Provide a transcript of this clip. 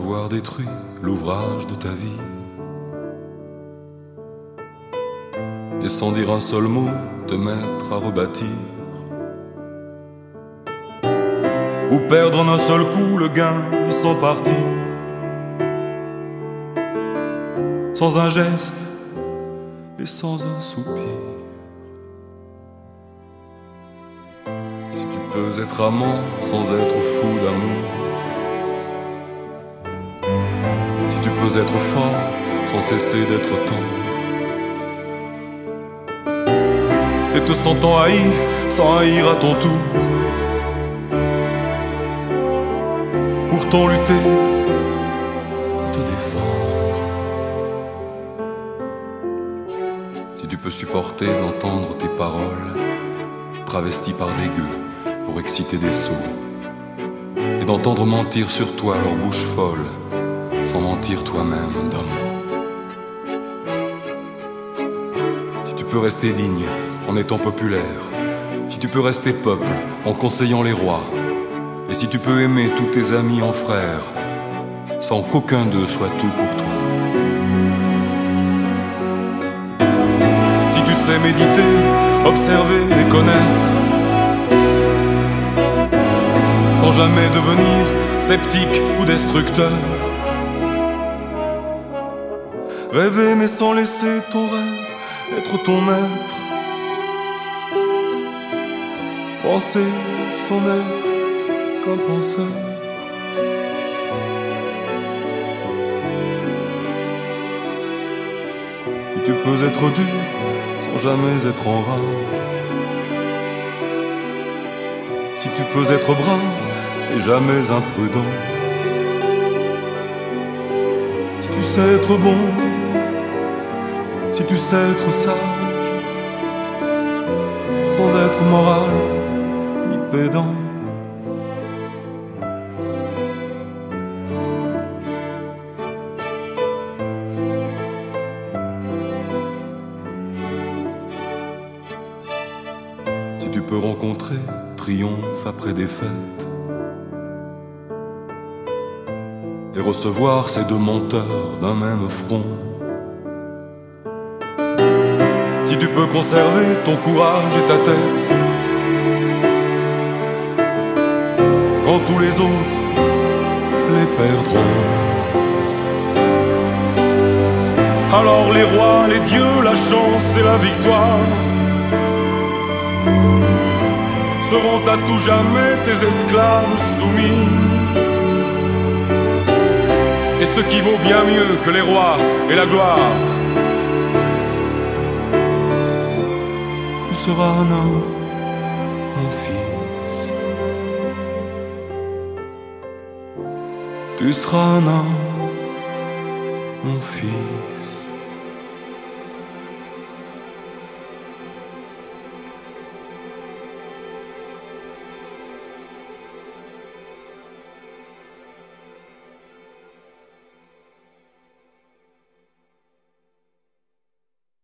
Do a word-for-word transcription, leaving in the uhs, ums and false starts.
avoir détruit l'ouvrage de ta vie. Et sans dire un seul mot, te mettre à rebâtir. Ou perdre en un seul coup le gain de son parti. Sans un geste et sans un soupir. Si tu peux être amant sans être fou d'amour. Si tu peux être fort sans cesser d'être tendre. Et te sentant haï sans haïr à ton tour. Pourtant lutter et te défendre. Si tu peux supporter d'entendre tes paroles travesties par des gueux pour exciter des sots, et d'entendre mentir sur toi leur bouche folle sans mentir toi-même d'un mot. Si tu peux rester digne en étant populaire, si tu peux rester peuple en conseillant les rois, et si tu peux aimer tous tes amis en frères, sans qu'aucun d'eux soit tout pour toi. Si tu sais méditer, observer et connaître, sans jamais devenir sceptique ou destructeur. Rêver mais sans laisser ton rêve être ton maître. Penser sans être qu'un penseur. Si tu peux être dur sans jamais être en rage. Si tu peux être brave et jamais imprudent. Si tu sais être bon, si tu sais être sage, sans être moral ni pédant. Si tu peux rencontrer triomphe après défaite et recevoir ces deux monteurs d'un même front. Si tu peux conserver ton courage et ta tête quand tous les autres les perdront. Alors les rois, les dieux, la chance et la victoire seront à tout jamais tes esclaves soumis. Et ce qui vaut bien mieux que les rois et la gloire, tu seras un homme, mon fils. Tu seras un homme, mon fils.